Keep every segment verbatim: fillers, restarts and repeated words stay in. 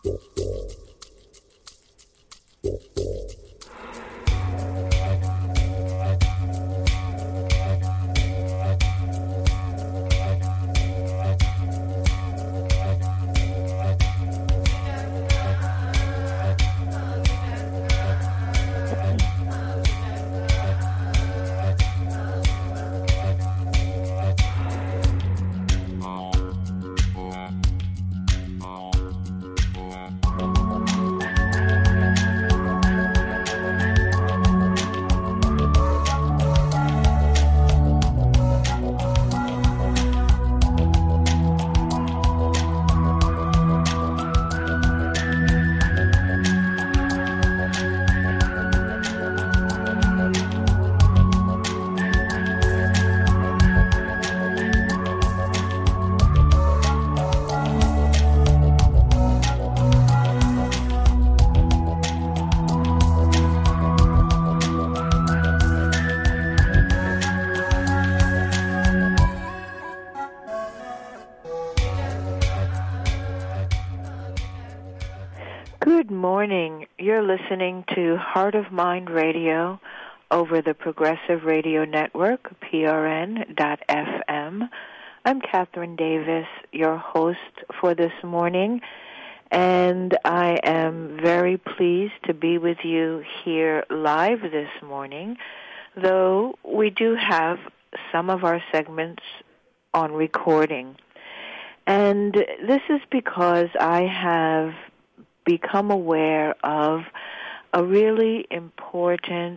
Good morning. You're listening to Heart of Mind Radio over the Progressive Radio Network, P R N dot F M. I'm Catherine Davis, your host for this morning, and I am very pleased to be with you here live this morning, though we do have some of our segments on recording. And this is because I have become aware of a really important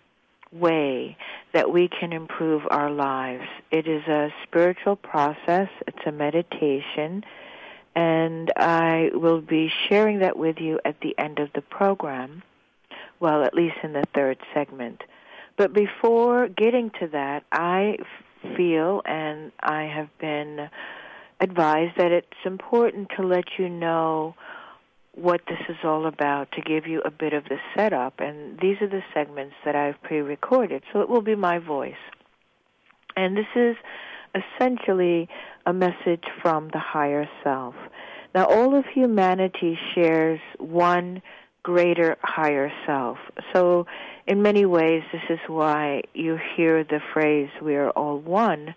way that we can improve our lives. It is a spiritual process. It's a meditation, and I will be sharing that with you at the end of the program, well, at least in the third segment. But before getting to that, I feel, and I have been advised, that it's important to let you know what this is all about, to give you a bit of the setup. And these are the segments that I've pre-recorded, so it will be my voice. And this is essentially a message from the higher self. Now, all of humanity shares one greater higher self. So in many ways, this is why you hear the phrase, we are all one.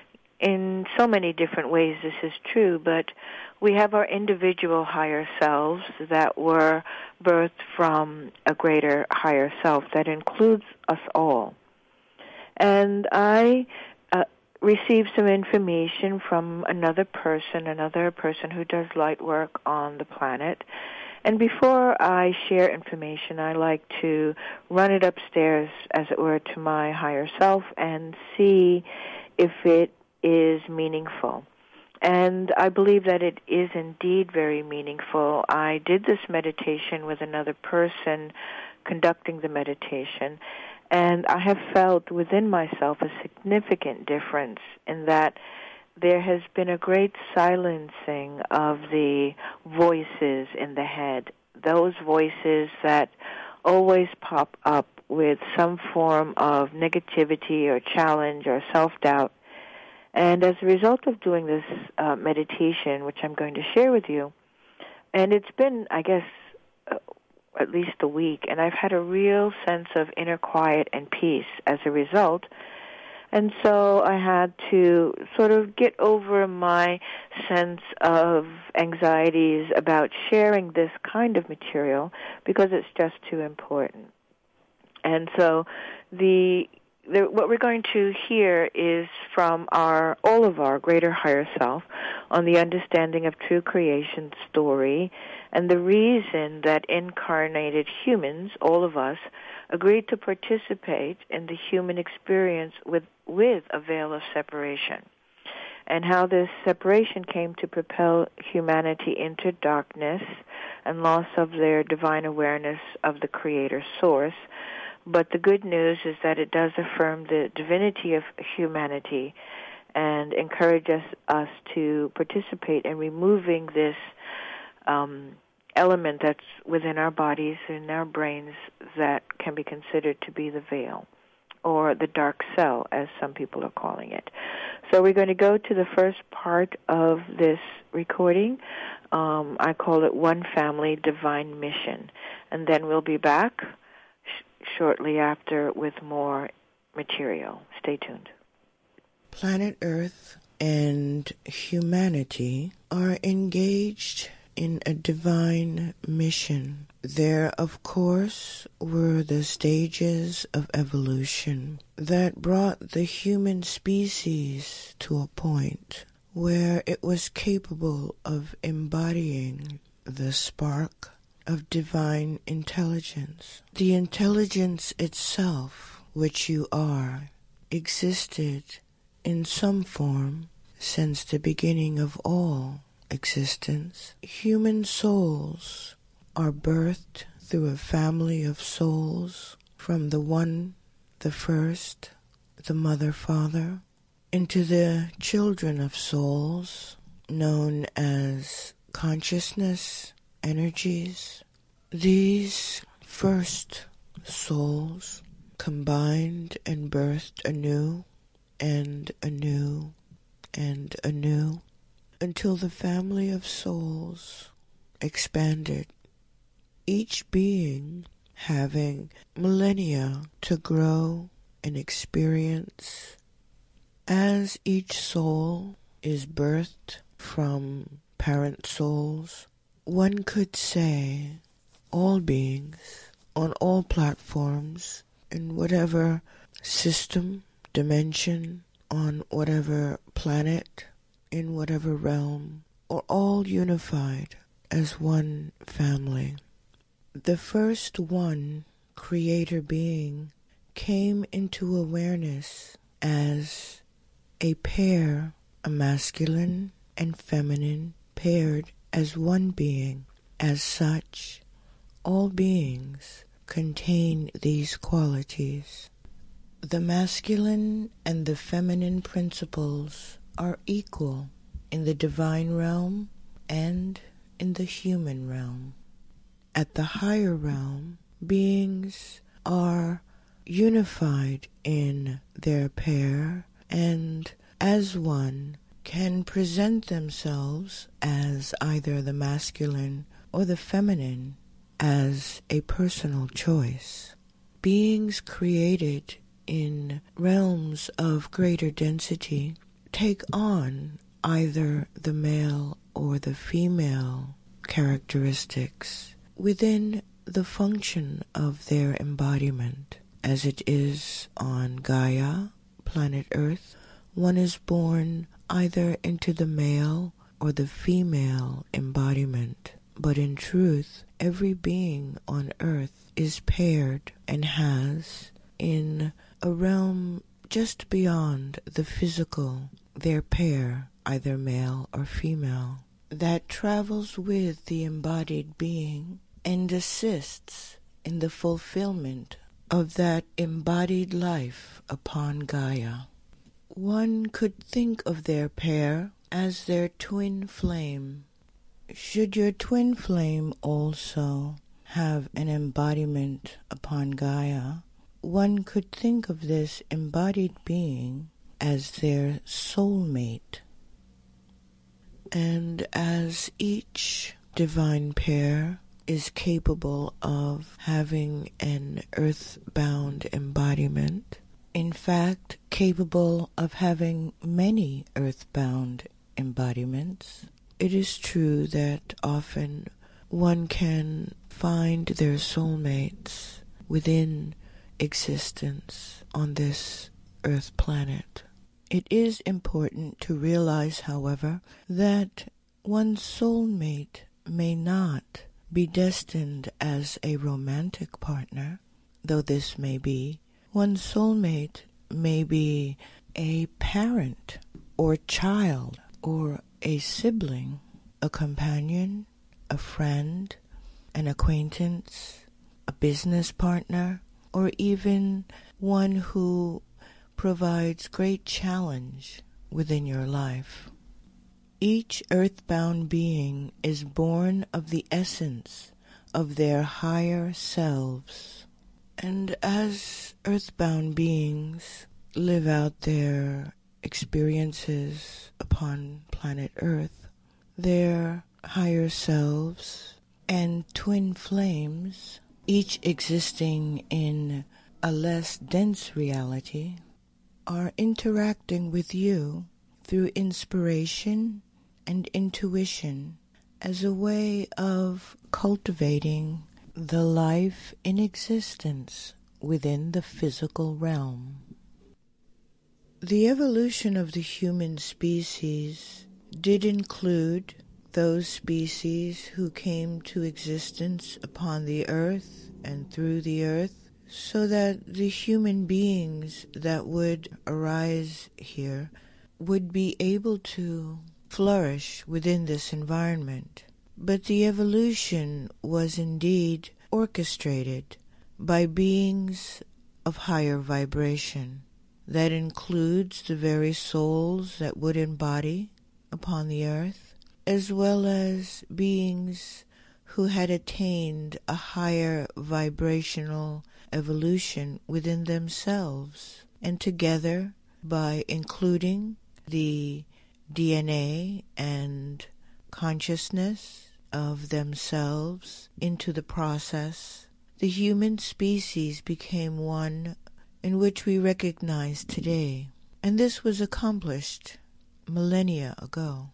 In so many different ways this is true, but we have our individual higher selves that were birthed from a greater higher self that includes us all. And I uh, received some information from another person, another person who does light work on the planet. And before I share information, I like to run it upstairs, as it were, to my higher self and see if it is meaningful. And I believe that it is indeed very meaningful. I did this meditation with another person conducting the meditation, and I have felt within myself a significant difference in that there has been a great silencing of the voices in the head, those voices that always pop up with some form of negativity or challenge or self-doubt. And as a result of doing this uh, meditation, which I'm going to share with you, and it's been, I guess, uh, at least a week, and I've had a real sense of inner quiet and peace as a result. And so I had to sort of get over my sense of anxieties about sharing this kind of material because it's just too important. And so the The, what we're going to hear is from our all of our greater higher self on the understanding of true creation story and the reason that incarnated humans, all of us, agreed to participate in the human experience with, with a veil of separation, and how this separation came to propel humanity into darkness and loss of their divine awareness of the Creator Source. But the good news is that it does affirm the divinity of humanity and encourages us to participate in removing this um, element that's within our bodies and our brains that can be considered to be the veil, or the dark cell, as some people are calling it. So we're going to go to the first part of this recording. Um, I call it One Family Divine Mission. And then we'll be back sh- shortly after with more material. Stay tuned. Planet Earth and humanity are engaged in a divine mission. There, of course, were the stages of evolution that brought the human species to a point where it was capable of embodying the spark of divine intelligence. The intelligence itself, which you are, existed in some form since the beginning of all existence. Human souls are birthed through a family of souls from the one, the first, the mother, father, into the children of souls known as consciousness, energies. These first souls combined and birthed anew and anew and anew until the family of souls expanded, each being having millennia to grow and experience. As each soul is birthed from parent souls, one could say all beings on all platforms in whatever system, dimension, on whatever planet, in whatever realm, are all unified as one family. The first one creator being came into awareness as a pair, a masculine and feminine, paired as one being. As such, all beings contain these qualities. The masculine and the feminine principles are equal in the divine realm and in the human realm. At the higher realm, beings are unified in their pair and as one can present themselves as either the masculine or the feminine as a personal choice. Beings created in realms of greater density take on either the male or the female characteristics within the function of their embodiment. As it is on Gaia, planet Earth, one is born either into the male or the female embodiment. But in truth, every being on Earth is paired and has, in a realm just beyond the physical, their pair, either male or female, that travels with the embodied being and assists in the fulfillment of that embodied life upon Gaia. One could think of their pair as their twin flame. Should your twin flame also have an embodiment upon Gaia, one could think of this embodied being as their soulmate. And as each divine pair is capable of having an earthbound embodiment, in fact, capable of having many earthbound embodiments, it is true that often one can find their soulmates within existence on this earth planet. It is important to realize, however, that one's soulmate may not be destined as a romantic partner, though this may be. One's soulmate may be a parent or child or a sibling, a companion, a friend, an acquaintance, a business partner, or even one who provides great challenge within your life. Each earthbound being is born of the essence of their higher selves. And as earthbound beings live out their experiences upon planet Earth, their higher selves and twin flames, each existing in a less dense reality, are interacting with you through inspiration and intuition as a way of cultivating the life in existence within the physical realm. The evolution of the human species did include those species who came to existence upon the earth and through the earth, so that the human beings that would arise here would be able to flourish within this environment. But the evolution was indeed orchestrated by beings of higher vibration. That includes the very souls that would embody upon the earth, as well as beings who had attained a higher vibrational evolution within themselves, and together, by including the D N A and consciousness of themselves into the process, the human species became one in which we recognize today. And this was accomplished millennia ago.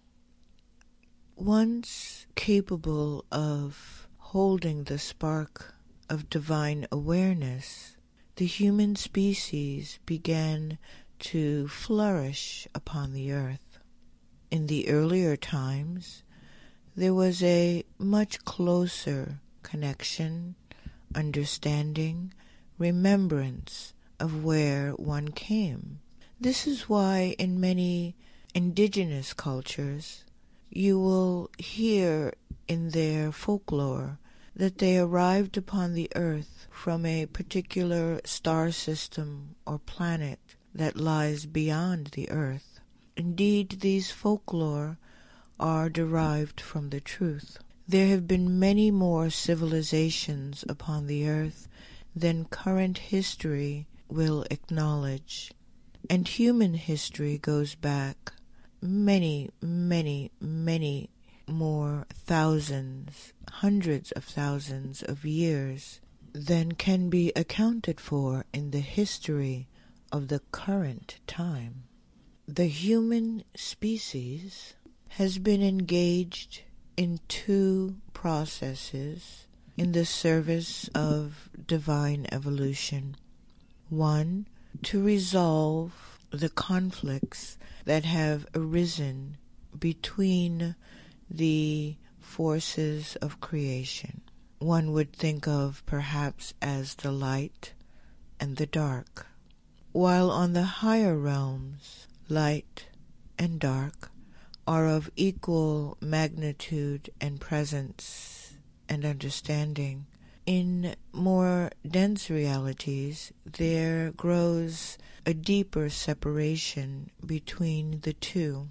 Once capable of holding the spark of divine awareness, the human species began to flourish upon the earth. In the earlier times, there was a much closer connection, understanding, remembrance of where one came. This is why in many indigenous cultures you will hear in their folklore that they arrived upon the earth from a particular star system or planet that lies beyond the earth. Indeed, these folklore are derived from the truth. There have been many more civilizations upon the earth than current history will acknowledge. And human history goes back many, many, many more thousands, hundreds of thousands of years than can be accounted for in the history of the current time. The human species has been engaged in two processes in the service of divine evolution. One, to resolve the conflicts that have arisen between the forces of creation. One would think of perhaps as the light and the dark. While on the higher realms, light and dark are of equal magnitude and presence and understanding, in more dense realities there grows a deeper separation between the two.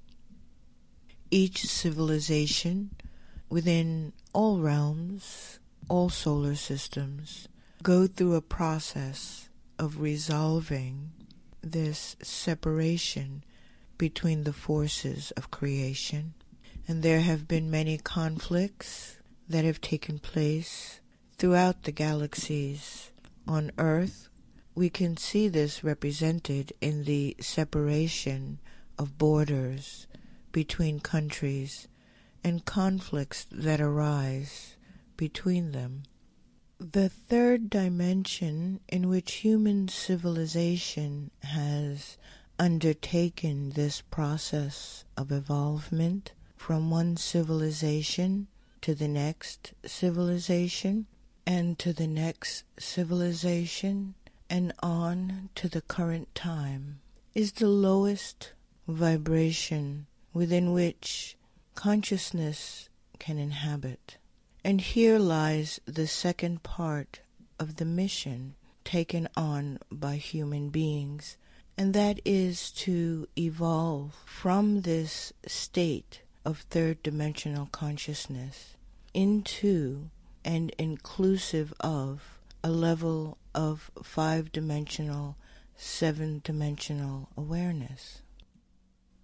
Each civilization within all realms, all solar systems, go through a process of resolving this separation between the forces of creation. And there have been many conflicts that have taken place throughout the galaxies. On Earth, we can see this represented in the separation of borders between countries and conflicts that arise between them. The third dimension in which human civilization has undertaken this process of evolvement from one civilization to the next civilization, and to the next civilization, and on to the current time, is the lowest vibration within which consciousness can inhabit. And here lies the second part of the mission taken on by human beings, and that is to evolve from this state of third-dimensional consciousness into and inclusive of a level of five-dimensional, seven-dimensional awareness.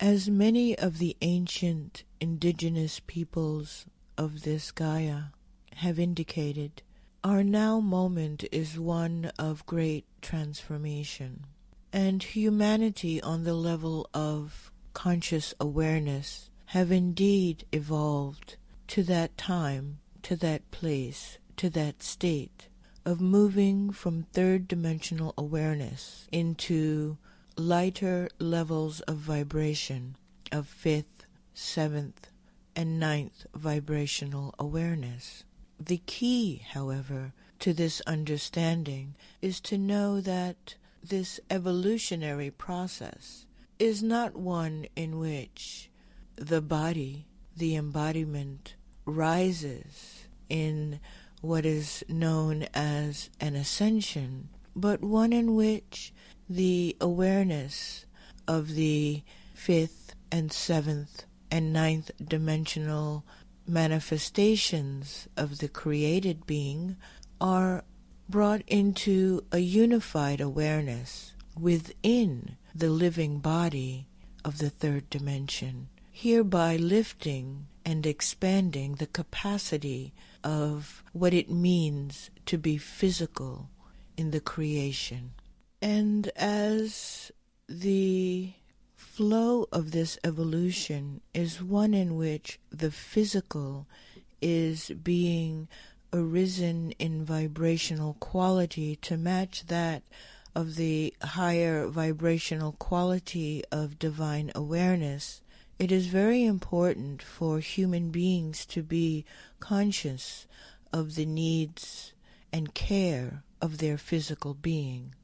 As many of the ancient indigenous peoples of this Gaia have indicated, our now moment is one of great transformation, and humanity on the level of conscious awareness have indeed evolved to that time, to that place, to that state of moving from third-dimensional awareness into lighter levels of vibration of fifth, seventh, and ninth vibrational awareness. The key, however, to this understanding is to know that this evolutionary process is not one in which the body, the embodiment, rises in what is known as an ascension, but one in which the awareness of the fifth and seventh and ninth dimensional manifestations of the created being are brought into a unified awareness within the living body of the third dimension, hereby lifting and expanding the capacity of what it means to be physical in the creation. And as the flow of this evolution is one in which the physical is being arisen in vibrational quality to match that of the higher vibrational quality of divine awareness, it is very important for human beings to be conscious of the needs and care of their physical being.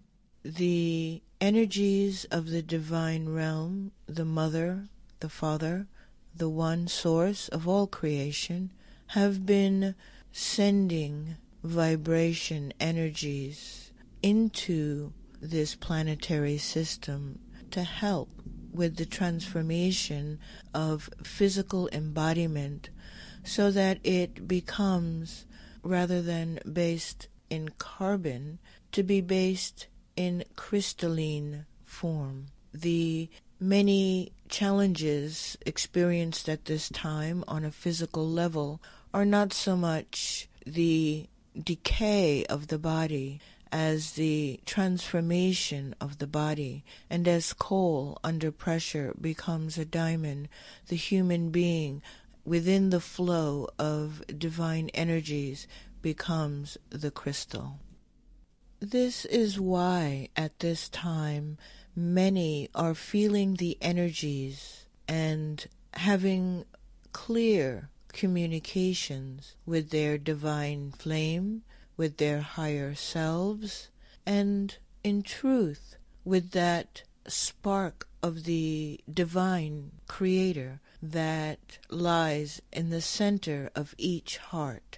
The energies of the divine realm, the Mother, the Father, the one source of all creation, have been sending vibration energies into this planetary system to help with the transformation of physical embodiment so that it becomes, rather than based in carbon, to be based in crystalline form. The many challenges experienced at this time on a physical level are not so much the decay of the body as the transformation of the body, and as coal under pressure becomes a diamond, the human being within the flow of divine energies becomes the crystal. This is why at this time many are feeling the energies and having clear communications with their divine flame, with their higher selves, and in truth with that spark of the divine creator that lies in the center of each heart.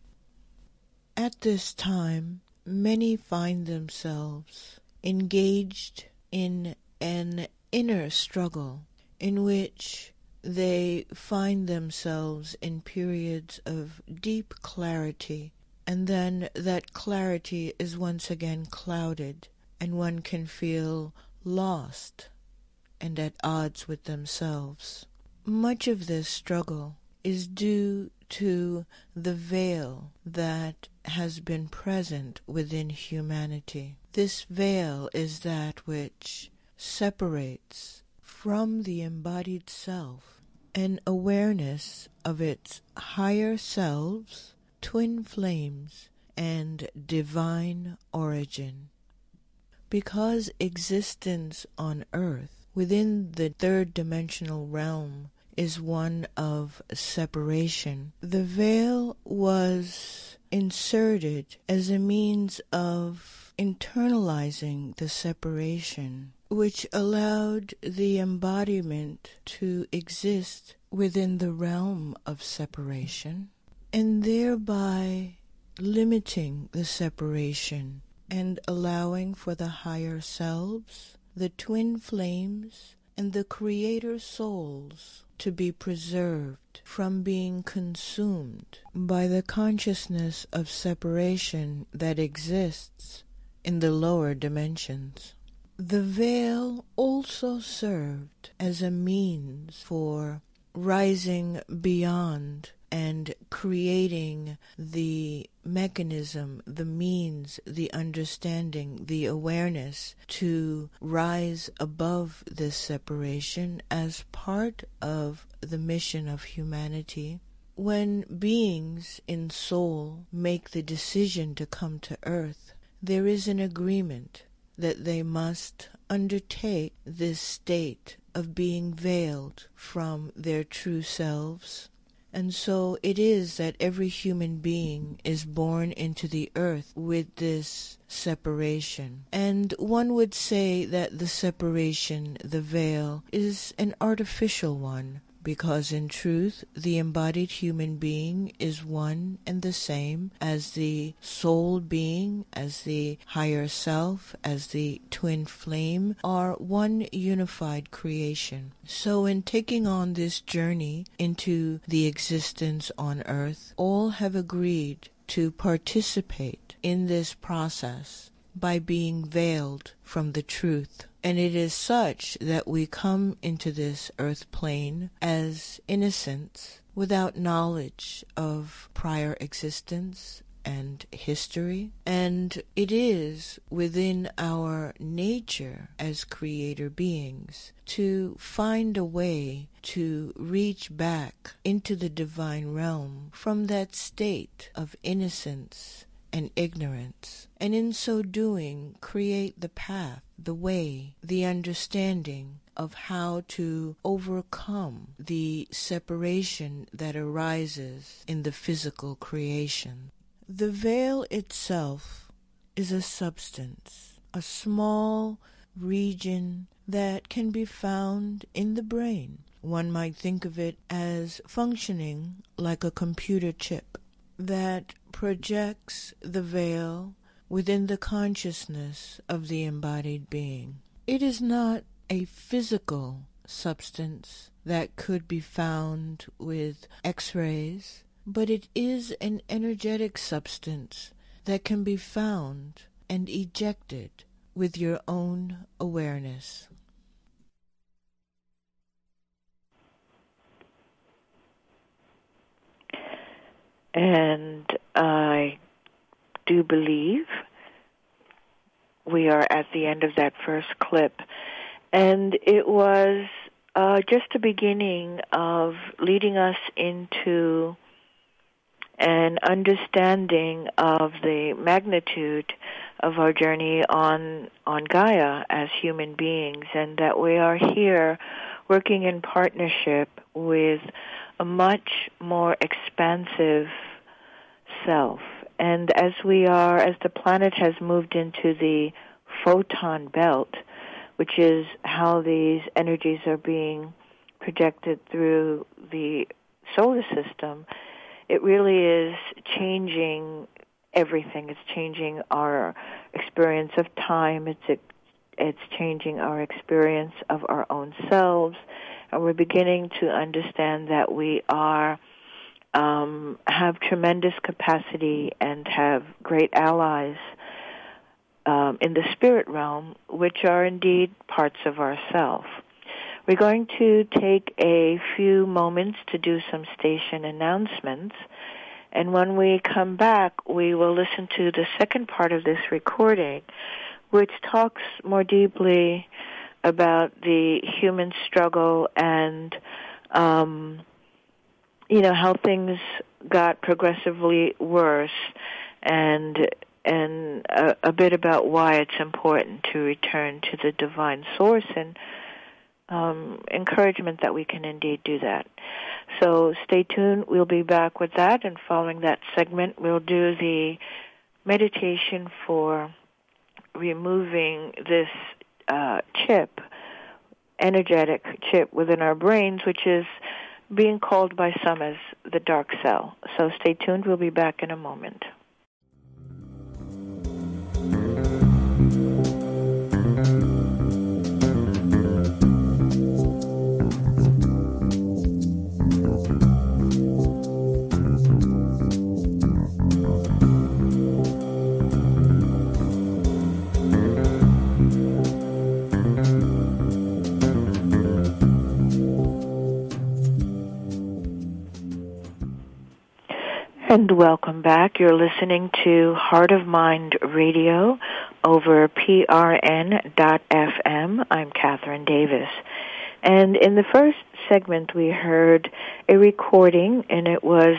At this time, many find themselves engaged in an inner struggle in which they find themselves in periods of deep clarity, and then that clarity is once again clouded, and one can feel lost and at odds with themselves. Much of this struggle is due to the veil that has been present within humanity. This veil is that which separates from the embodied self an awareness of its higher selves, twin flames, and divine origin. Because existence on earth within the third dimensional realm is one of separation, the veil was inserted as a means of internalizing the separation, which allowed the embodiment to exist within the realm of separation, and thereby limiting the separation and allowing for the higher selves, the twin flames, and the creator souls to be preserved from being consumed by the consciousness of separation that exists in the lower dimensions. The veil also served as a means for rising beyond and creating the mechanism, the means, the understanding, the awareness to rise above this separation as part of the mission of humanity. When beings in soul make the decision to come to earth, there is an agreement that they must undertake this state of being veiled from their true selves. And so it is that every human being is born into the earth with this separation. And one would say that the separation, the veil, is an artificial one, because in truth the embodied human being is one and the same as the soul being, as the higher self, as the twin flame, are one unified creation. So in taking on this journey into the existence on earth, all have agreed to participate in this process by being veiled from the truth. And it is such that we come into this earth plane as innocents, without knowledge of prior existence and history. And it is within our nature as creator beings to find a way to reach back into the divine realm from that state of innocence and ignorance, and in so doing create the path, the way, the understanding of how to overcome the separation that arises in the physical creation. The veil itself is a substance, a small region that can be found in the brain. One might think of it as functioning like a computer chip that projects the veil within the consciousness of the embodied being. It is not a physical substance that could be found with X-rays, but it is an energetic substance that can be found and ejected with your own awareness. And I do believe we are at the end of that first clip. And it was uh, just a beginning of leading us into an understanding of the magnitude of our journey on, on Gaia as human beings, and that we are here working in partnership with a much more expansive self. And as we are, as the planet has moved into the photon belt, which is how these energies are being projected through the solar system, it really is changing everything. It's changing our experience of time. It's it's changing our experience of our own selves. And we're beginning to understand that we are um, have tremendous capacity and have great allies um, in the spirit realm, which are indeed parts of ourself. We're going to take a few moments to do some station announcements, and when we come back, we will listen to the second part of this recording, which talks more deeply about the human struggle and, um, you know, how things got progressively worse, and and a, a bit about why it's important to return to the divine source, and um, encouragement that we can indeed do that. So stay tuned. We'll be back with that, and following that segment, we'll do the meditation for removing this uh, chip, energetic chip within our brains, which is being called by some as the dark cell. So stay tuned. We'll be back in a moment. And welcome back. You're listening to Heart of Mind Radio over P R N dot F M. I'm Catherine Davis. And in the first segment we heard a recording, and it was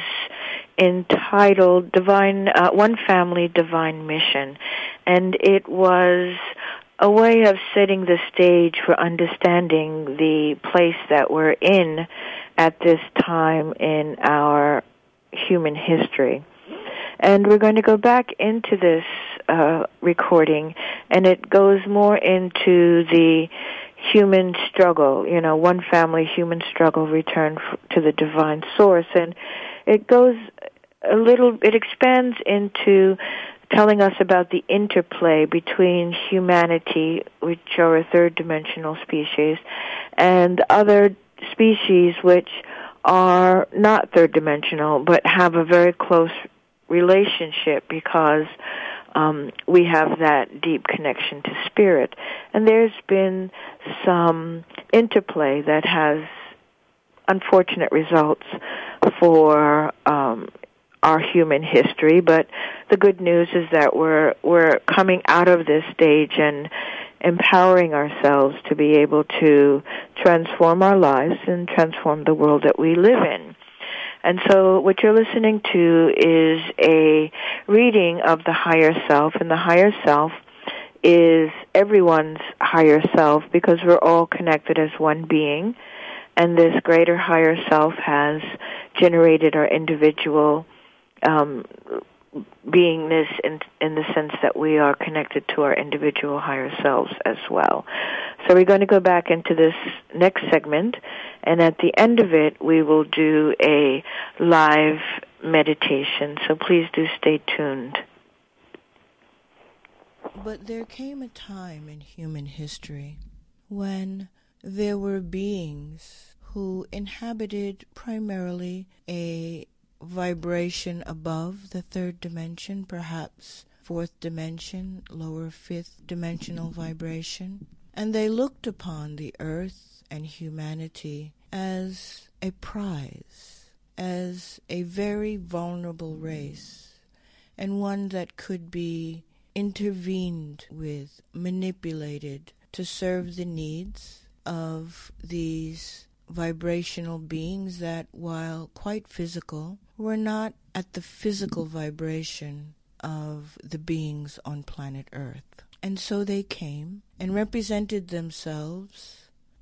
entitled Divine uh, One Family, Divine Mission. And it was a way of setting the stage for understanding the place that we're in at this time in our human history. And we're going to go back into this uh, recording, and it goes more into the human struggle, you know, one family human struggle return f- to the divine source. And it goes a little, it expands into telling us about the interplay between humanity, which are a third dimensional species, and other species which are not third dimensional but have a very close relationship because um, we have that deep connection to spirit. And there's been some interplay that has unfortunate results for um, our human history, but the good news is that we're we're coming out of this stage and empowering ourselves to be able to transform our lives and transform the world that we live in. And so what you're listening to is a reading of the higher self, and the higher self is everyone's higher self because we're all connected as one being, and this greater higher self has generated our individual um beingness in, in the sense that we are connected to our individual higher selves as well. So we're going to go back into this next segment, and at the end of it, we will do a live meditation. So please do stay tuned. But there came a time in human history when there were beings who inhabited primarily a vibration above the third dimension, perhaps fourth dimension, lower fifth dimensional vibration. And they looked upon the earth and humanity as a prize, as a very vulnerable race, and one that could be intervened with, manipulated to serve the needs of these vibrational beings that, while quite physical, were not at the physical vibration of the beings on planet Earth. And so they came and represented themselves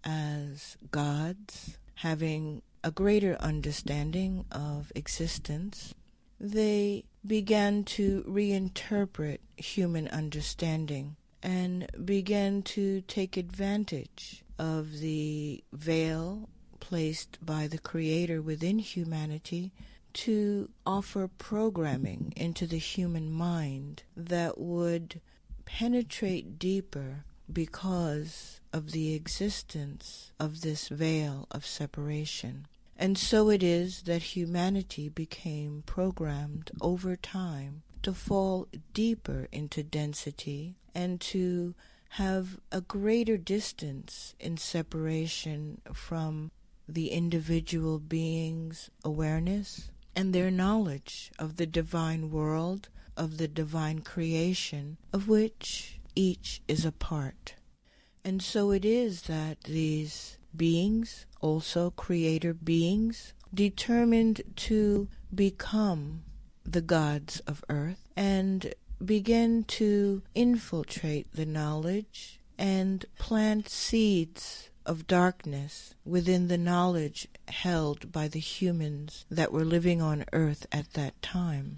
as gods, having a greater understanding of existence. They began to reinterpret human understanding and began to take advantage of the veil placed by the Creator within humanity to offer programming into the human mind that would penetrate deeper because of the existence of this veil of separation. And so it is that humanity became programmed over time to fall deeper into density and to have a greater distance in separation from the individual being's awareness and their knowledge of the divine world, of the divine creation, of which each is a part. And so it is that these beings, also creator beings, determined to become the gods of earth and begin to infiltrate the knowledge and plant seeds of darkness within the knowledge held by the humans that were living on earth at that time.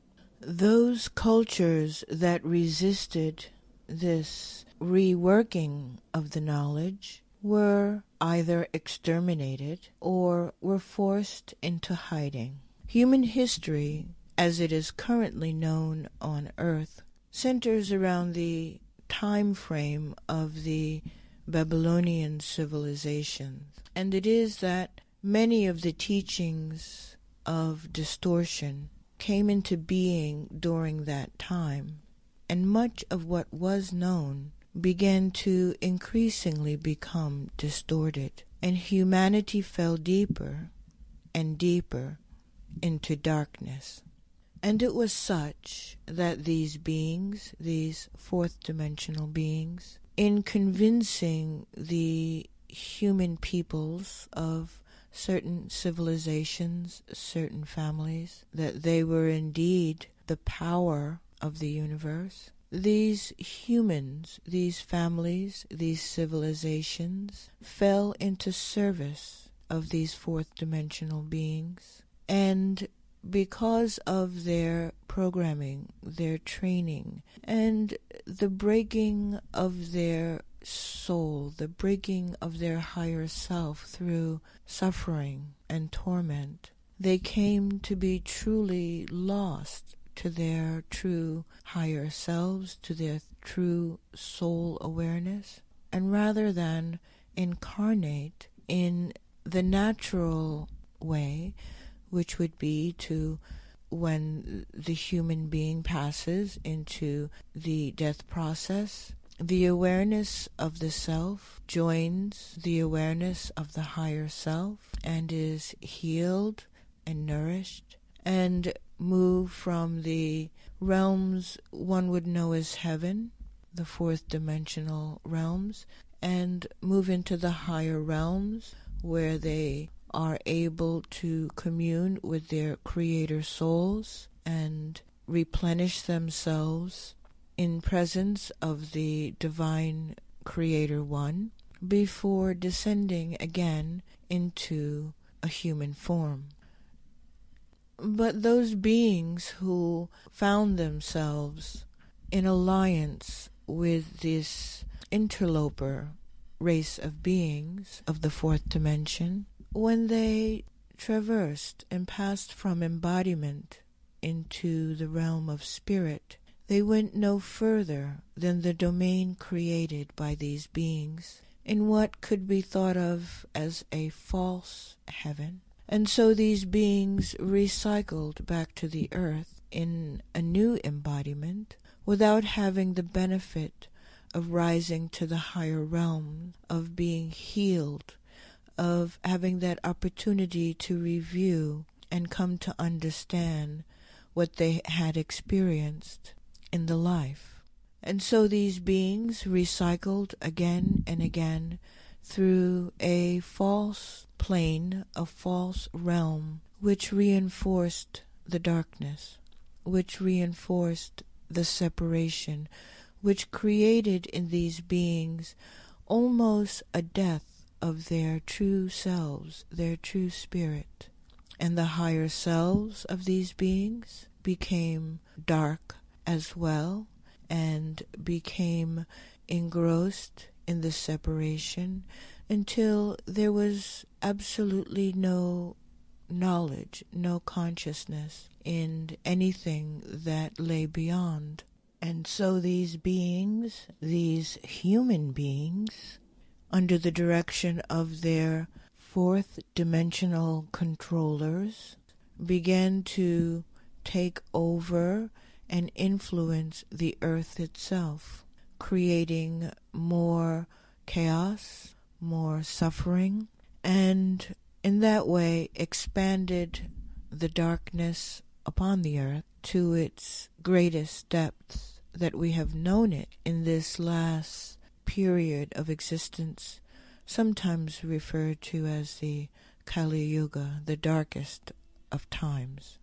Those cultures that resisted this reworking of the knowledge were either exterminated or were forced into hiding. Human history, as it is currently known on Earth, centers around the time frame of the Babylonian civilizations. And it is that many of the teachings of distortion came into being during that time, and much of what was known began to increasingly become distorted, and humanity fell deeper and deeper into darkness. And it was such that these beings, these fourth dimensional beings, in convincing the human peoples of certain civilizations, certain families, that they were indeed the power of the universe, these humans, these families, these civilizations fell into service of these fourth dimensional beings. And because of their programming, their training, and the breaking of their soul, the breaking of their higher self through suffering and torment, they came to be truly lost to their true higher selves, to their true soul awareness. And rather than incarnate in the natural way, which would be to, when the human being passes into the death process, the awareness of the self joins the awareness of the higher self and is healed and nourished, and move from the realms one would know as heaven, the fourth dimensional realms, and move into the higher realms where they are able to commune with their creator souls and replenish themselves in presence of the divine creator one before descending again into a human form. But those beings who found themselves in alliance with this interloper race of beings of the fourth dimension, when they traversed and passed from embodiment into the realm of spirit, they went no further than the domain created by these beings in what could be thought of as a false heaven. And so these beings recycled back to the earth in a new embodiment without having the benefit of rising to the higher realm, of being healed, of having that opportunity to review and come to understand what they had experienced in the life. And so these beings recycled again and again through a false plane, a false realm, which reinforced the darkness, which reinforced the separation, which created in these beings almost a death of their true selves, their true spirit. And the higher selves of these beings became dark as well, and became engrossed in the separation until there was absolutely no knowledge, no consciousness in anything that lay beyond. And so these beings, these human beings, under the direction of their fourth dimensional controllers, began to take over and influence the earth itself, creating more chaos, more suffering, and in that way expanded the darkness upon the earth to its greatest depths that we have known it in this last period of existence, sometimes referred to as the Kali Yuga, the darkest of times.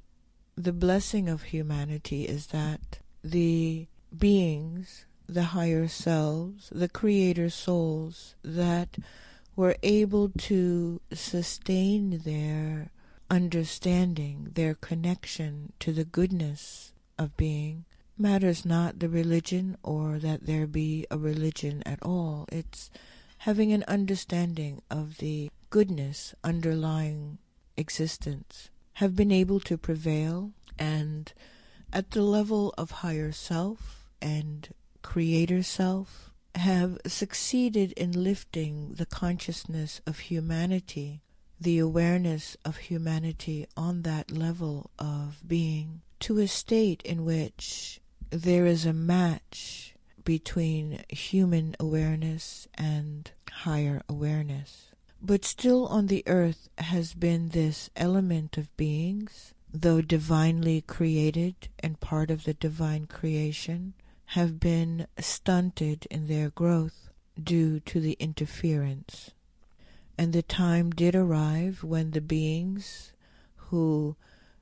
The blessing of humanity is that the beings, the higher selves, the creator souls that were able to sustain their understanding, their connection to the goodness of being, matters not the religion or that there be a religion at all. It's having an understanding of the goodness underlying existence, have been able to prevail, and at the level of higher self and creator self have succeeded in lifting the consciousness of humanity, the awareness of humanity on that level of being, to a state in which there is a match between human awareness and higher awareness. But still on the earth has been this element of beings though divinely created and part of the divine creation, have been stunted in their growth due to the interference. And the time did arrive when the beings who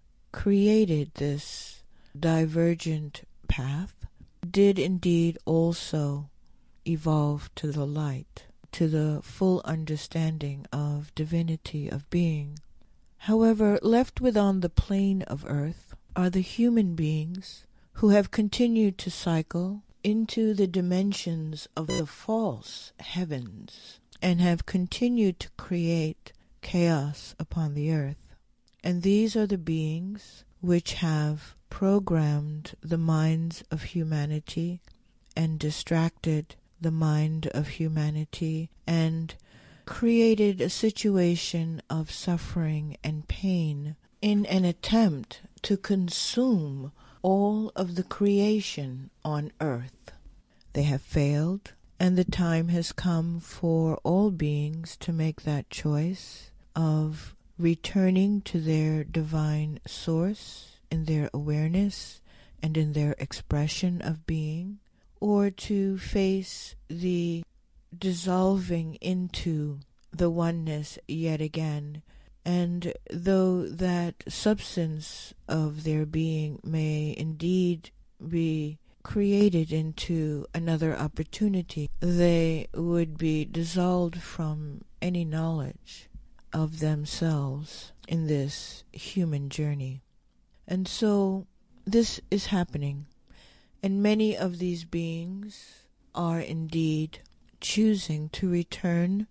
created this divergent path did indeed also evolve to the light, to the full understanding of divinity of being. However, left within the plane of earth are the human beings who have continued to cycle into the dimensions of the false heavens and have continued to create chaos upon the earth. And these are the beings which have programmed the minds of humanity and distracted the mind of humanity and created a situation of suffering and pain in an attempt to consume all of the creation on earth. They have failed, and the time has come for all beings to make that choice of returning to their divine source in their awareness and in their expression of being, or to face the dissolving into the oneness yet again. And though that substance of their being may indeed be created into another opportunity, they would be dissolved from any knowledge of themselves in this human journey. And so this is happening, and many of these beings are indeed choosing to return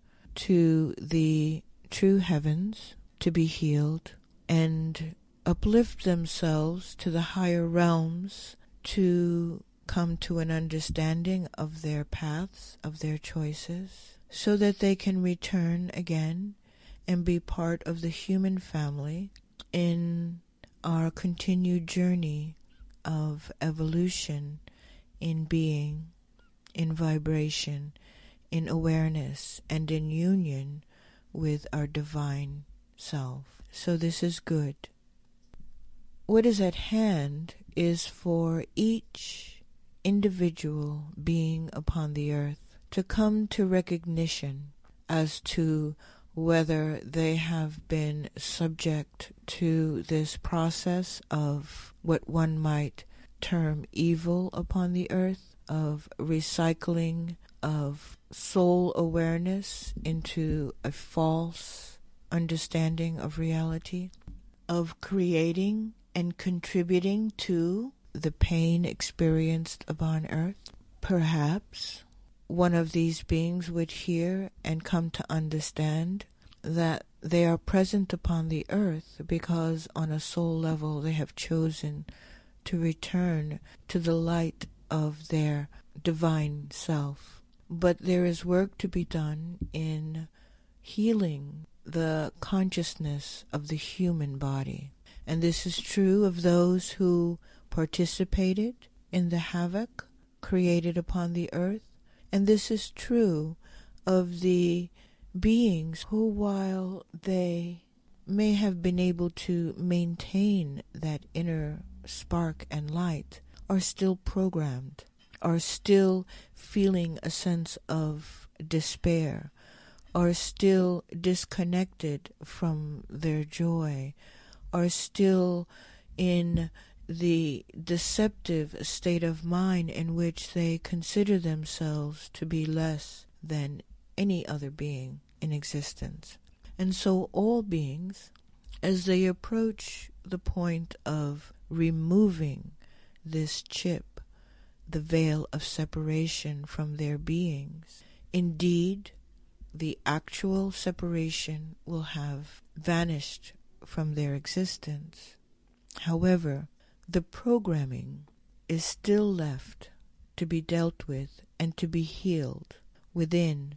to the true heavens to be healed and uplift themselves to the higher realms to come to an understanding of their paths, of their choices, so that they can return again and be part of the human family in our continued journey of evolution in being, in vibration, in awareness, and in union with our divine self. So this is good. What is at hand is for each individual being upon the earth to come to recognition as to whether they have been subject to this process of what one might term evil upon the earth, of recycling of soul awareness into a false understanding of reality, of creating and contributing to the pain experienced upon earth. Perhaps one of these beings would hear and come to understand that they are present upon the earth because on a soul level they have chosen to return to the light of their divine self. But there is work to be done in healing the consciousness of the human body. And this is true of those who participated in the havoc created upon the earth. And this is true of the beings who, while they may have been able to maintain that inner spark and light, are still programmed, are still feeling a sense of despair, are still disconnected from their joy, are still in the deceptive state of mind in which they consider themselves to be less than any other being in existence. And so all beings, as they approach the point of removing this chip, the veil of separation from their beings, indeed, the actual separation will have vanished from their existence. However, the programming is still left to be dealt with and to be healed within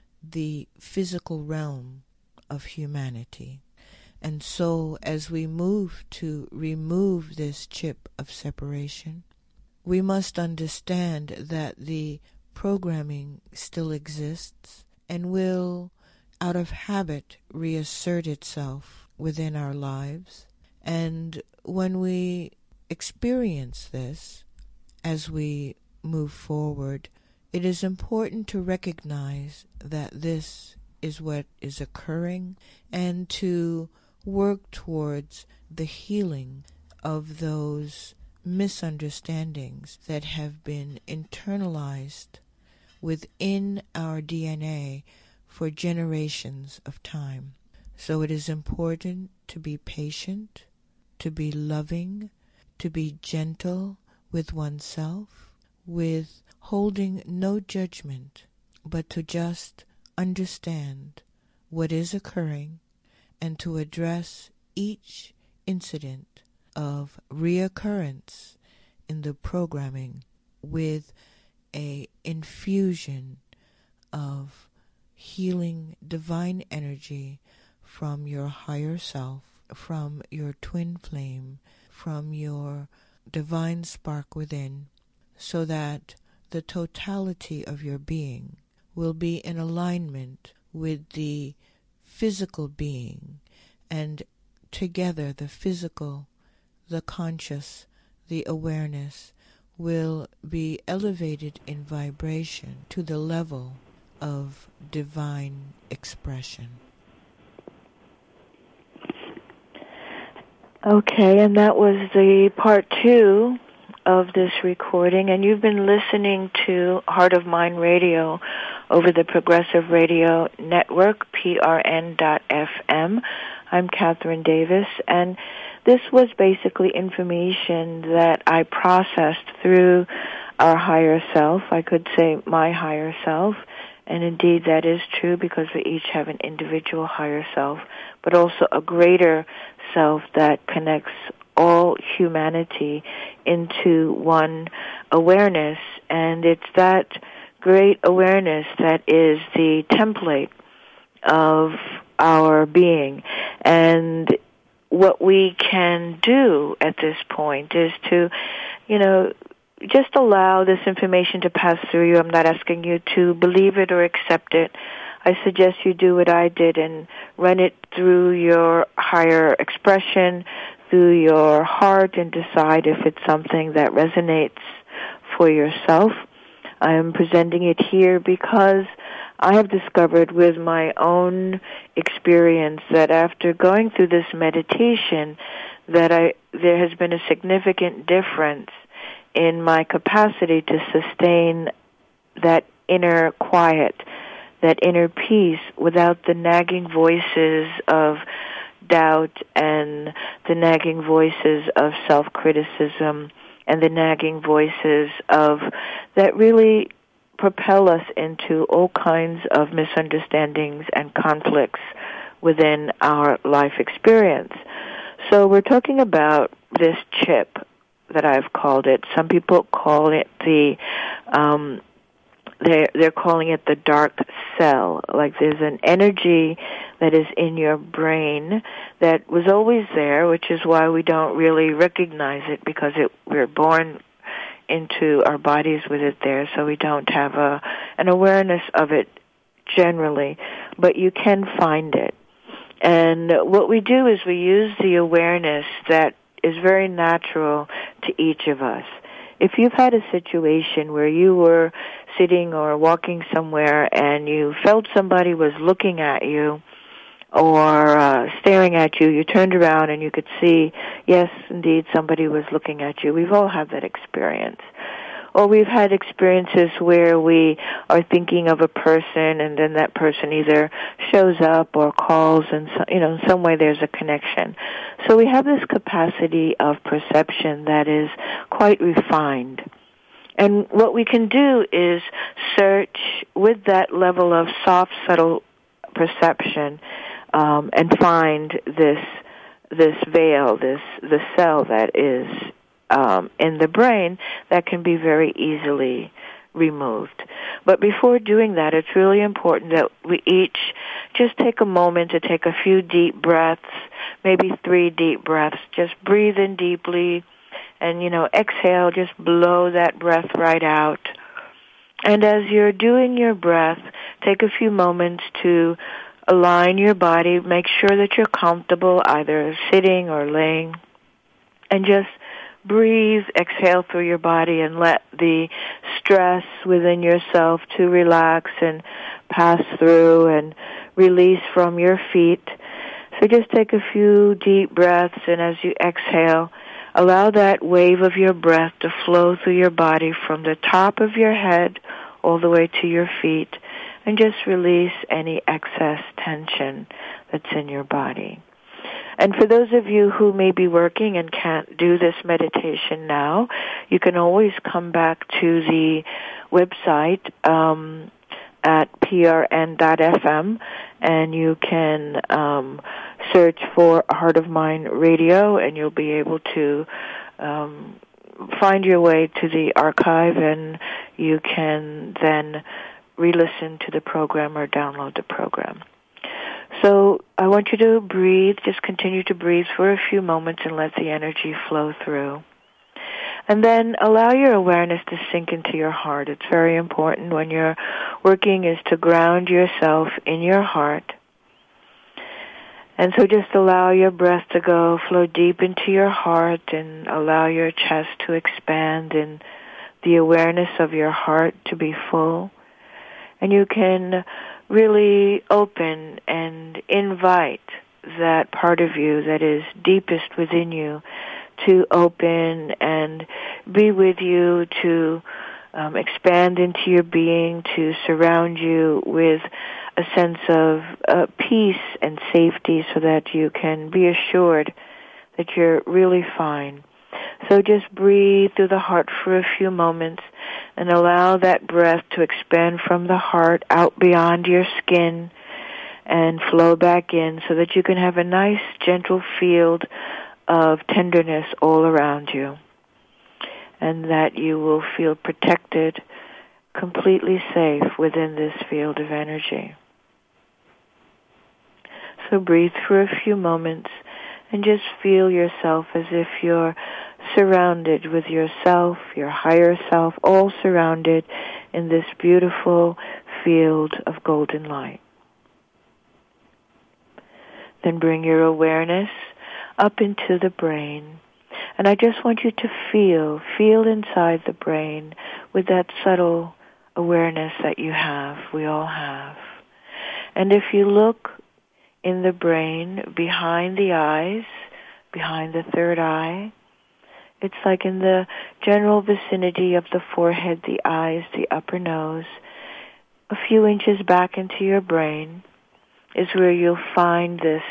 the physical realm of humanity. And so as we move to remove this chip of separation, we must understand that the programming still exists and will, out of habit, reassert itself within our lives, And when we experience this as we move forward, it is important to recognize that this is what is occurring and to work towards the healing of those misunderstandings that have been internalized within our D N A for generations of time. So it is important to be patient, to be loving, to be gentle with oneself, with holding no judgment, but to just understand what is occurring and to address each incident of reoccurrence in the programming with a infusion of healing divine energy from your higher self, from your twin flame, from your divine spark within, so that the totality of your being will be in alignment with the physical being, and together the physical, the conscious, the awareness will be elevated in vibration to the level of divine expression. Okay, and that was the part two of this recording, and you've been listening to Heart of Mind Radio over the Progressive Radio Network, P R N dot F M. I'm Catherine Davis, and this was basically information that I processed through our higher self. I could say my higher self, and indeed that is true because we each have an individual higher self, but also a greater self that connects all humanity into one awareness, and it's that great awareness that is the template of our being. And what we can do at this point is to, you know, just allow this information to pass through you. I'm not asking you to believe it or accept it. I suggest you do what I did and run it through your higher expression, through your heart, and decide if it's something that resonates for yourself. I am presenting it here because I have discovered with my own experience that after going through this meditation, that I there has been a significant difference in my capacity to sustain that inner quiet, that inner peace, without the nagging voices of doubt and the nagging voices of self-criticism and the nagging voices of that really propel us into all kinds of misunderstandings and conflicts within our life experience. So we're talking about this chip that I've called it. Some people call it the um They're, they're calling it the dark cell. Like there's an energy that is in your brain that was always there, which is why we don't really recognize it, because it, we're born into our bodies with it there, so we don't have a an awareness of it generally, but you can find it. And what we do is we use the awareness that is very natural to each of us. If you've had a situation where you were sitting or walking somewhere and you felt somebody was looking at you or uh, staring at you, you turned around and you could see, yes, indeed, somebody was looking at you. We've all had that experience. Or we've had experiences where we are thinking of a person and then that person either shows up or calls, and so, you know, in some way there's a connection. So we have this capacity of perception that is quite refined. And what we can do is search with that level of soft, subtle perception um, and find this this veil, this the cell that is um, in the brain that can be very easily removed. But before doing that, it's really important that we each just take a moment to take a few deep breaths, maybe three deep breaths. Just breathe in deeply. And, you know, exhale, just blow that breath right out. And as you're doing your breath, take a few moments to align your body. Make sure that you're comfortable, either sitting or laying. And just breathe, exhale through your body, and let the stress within yourself to relax and pass through and release from your feet. So just take a few deep breaths, and as you exhale, allow that wave of your breath to flow through your body from the top of your head all the way to your feet, and just release any excess tension that's in your body. And for those of you who may be working and can't do this meditation now, you can always come back to the website um, at p r n dot f m, and you can um, search for Heart of Mind Radio, and you'll be able to um, find your way to the archive, and you can then re-listen to the program or download the program. So I want you to breathe, just continue to breathe for a few moments and let the energy flow through. And then allow your awareness to sink into your heart. It's very important when you're working is to ground yourself in your heart. And so just allow your breath to go, flow deep into your heart, and allow your chest to expand and the awareness of your heart to be full. And you can really open and invite that part of you that is deepest within you to open and be with you, to um, expand into your being, to surround you with a sense of uh, peace and safety so that you can be assured that you're really fine. So just breathe through the heart for a few moments and allow that breath to expand from the heart out beyond your skin and flow back in so that you can have a nice, gentle field of tenderness all around you, and that you will feel protected, completely safe within this field of energy. So breathe for a few moments and just feel yourself as if you're surrounded with yourself, your higher self, all surrounded in this beautiful field of golden light. Then bring your awareness up into the brain. And I just want you to feel, feel inside the brain with that subtle awareness that you have, we all have. And if you look in the brain behind the eyes, behind the third eye, it's like in the general vicinity of the forehead, the eyes, the upper nose, a few inches back into your brain is where you'll find this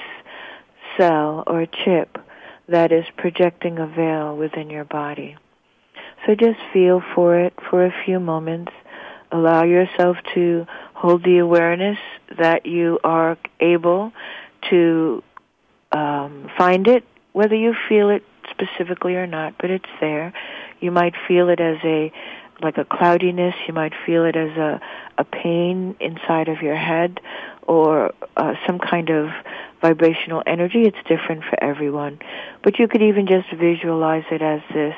cell or chip that is projecting a veil within your body. So just feel for it for a few moments. Allow yourself to hold the awareness that you are able to um, find it, whether you feel it specifically or not, but it's there. You might feel it as a like a cloudiness. You might feel it as a, a pain inside of your head or uh, some kind of vibrational energy. It's different for everyone. But you could even just visualize it as this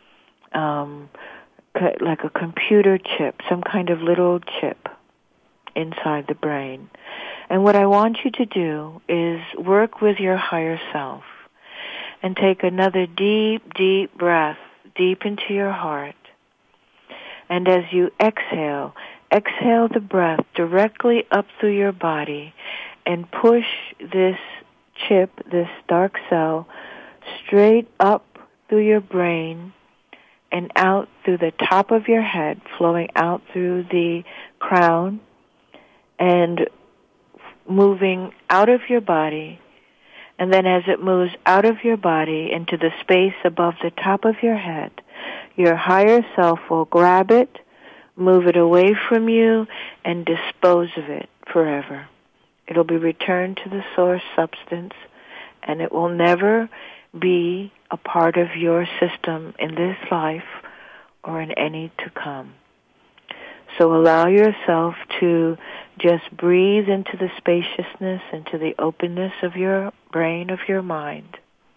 um, like a computer chip, some kind of little chip inside the brain. And what I want you to do is work with your higher self and take another deep, deep breath deep into your heart. And as you exhale, exhale the breath directly up through your body and push this chip, this dark cell, straight up through your brain and out through the top of your head, flowing out through the crown and moving out of your body. And then as it moves out of your body into the space above the top of your head, your higher self will grab it, move it away from you, and dispose of it forever. It'll be returned to the source substance, and it will never be a part of your system in this life or in any to come. So allow yourself to just breathe into the spaciousness, into the openness of your brain, of your mind.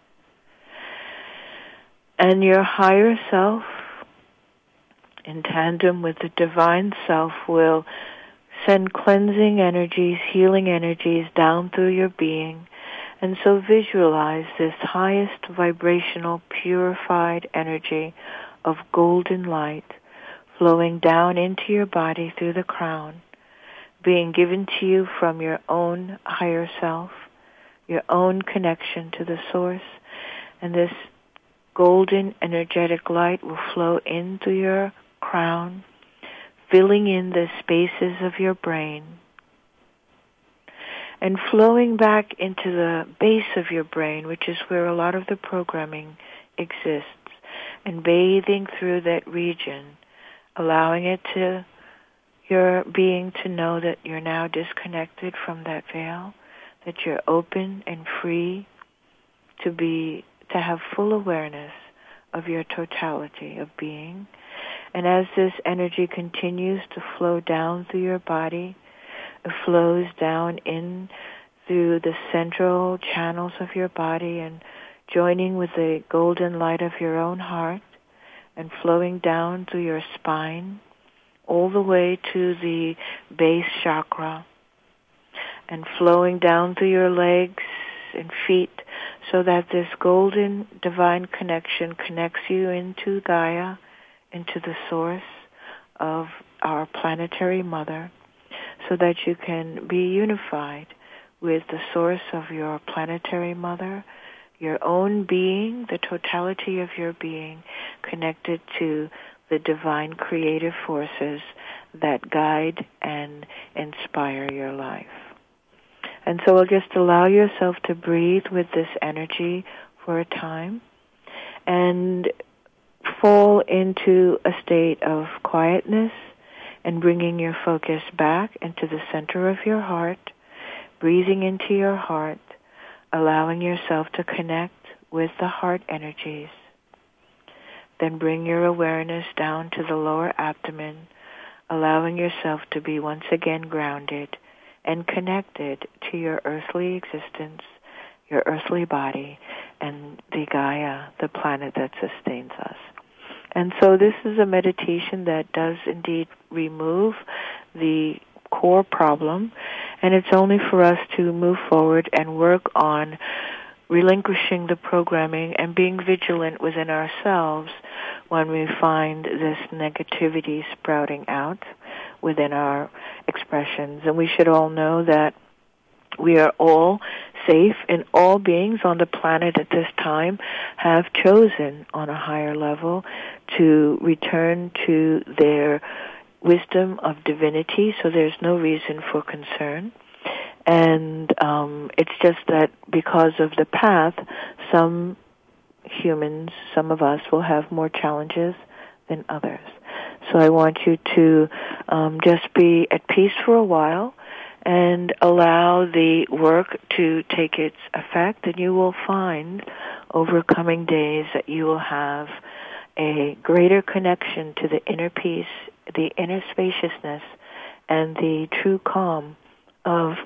And your higher self, in tandem with the divine self, will send cleansing energies, healing energies down through your being. And so visualize this highest vibrational, purified energy of golden light flowing down into your body through the crown, being given to you from your own higher self, your own connection to the source. And this golden energetic light will flow into your crown, filling in the spaces of your brain, and flowing back into the base of your brain, which is where a lot of the programming exists, and bathing through that region, allowing it to your being to know that you're now disconnected from that veil, that you're open and free to be, to have full awareness of your totality of being. And as this energy continues to flow down through your body, it flows down in through the central channels of your body and joining with the golden light of your own heart and flowing down through your spine all the way to the base chakra and flowing down through your legs and feet so that this golden divine connection connects you into Gaia, into the source of our planetary mother, so that you can be unified with the source of your planetary mother, your own being, the totality of your being, connected to the divine creative forces that guide and inspire your life. And so we'll just allow yourself to breathe with this energy for a time and fall into a state of quietness and bringing your focus back into the center of your heart, breathing into your heart, allowing yourself to connect with the heart energies. Then bring your awareness down to the lower abdomen, allowing yourself to be once again grounded and connected to your earthly existence, your earthly body, and the Gaia, the planet that sustains us. And so this is a meditation that does indeed remove the core problem, and it's only for us to move forward and work on relinquishing the programming and being vigilant within ourselves when we find this negativity sprouting out within our expressions. And we should all know that we are all safe, and all beings on the planet at this time have chosen on a higher level to return to their wisdom of divinity, so there's no reason for concern. And um, it's just that because of the path, some humans, some of us, will have more challenges than others. So I want you to um, just be at peace for a while and allow the work to take its effect, and you will find over coming days that you will have a greater connection to the inner peace, the inner spaciousness, and the true calm of,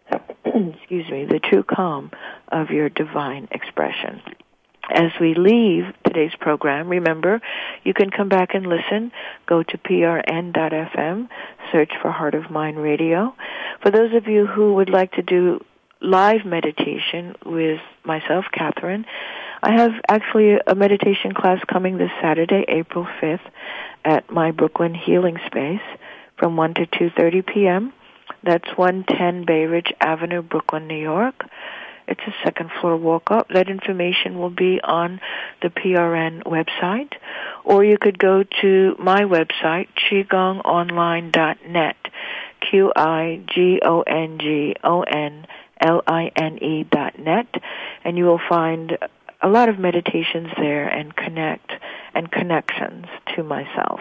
excuse me, the true calm of your divine expression. As we leave today's program, remember, you can come back and listen. Go to P R N dot F M, search for Heart of Mind Radio. For those of you who would like to do live meditation with myself, Catherine, I have actually a meditation class coming this Saturday, April fifth, at my Brooklyn Healing Space from one to two thirty p.m. That's one ten Bay Ridge Avenue, Brooklyn, New York. It's a second-floor walk-up. That information will be on the P R N website. Or you could go to my website, qigong online dot net, Q I G O N G O N L I N E dot net, and you will find a lot of meditations there and connect and connections to myself.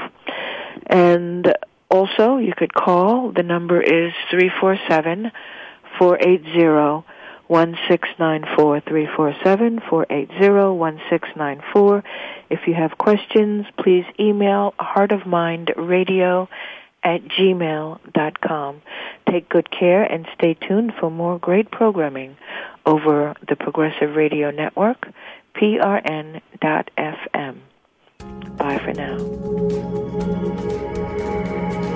And also, you could call. The number is three four seven, four eight zero, one six nine four, three four seven, four eight zero, one six nine four. If you have questions, please email heartofmindradio at gmail dot com. Take good care and stay tuned for more great programming over the Progressive Radio Network, P R N dot F M. Bye for now.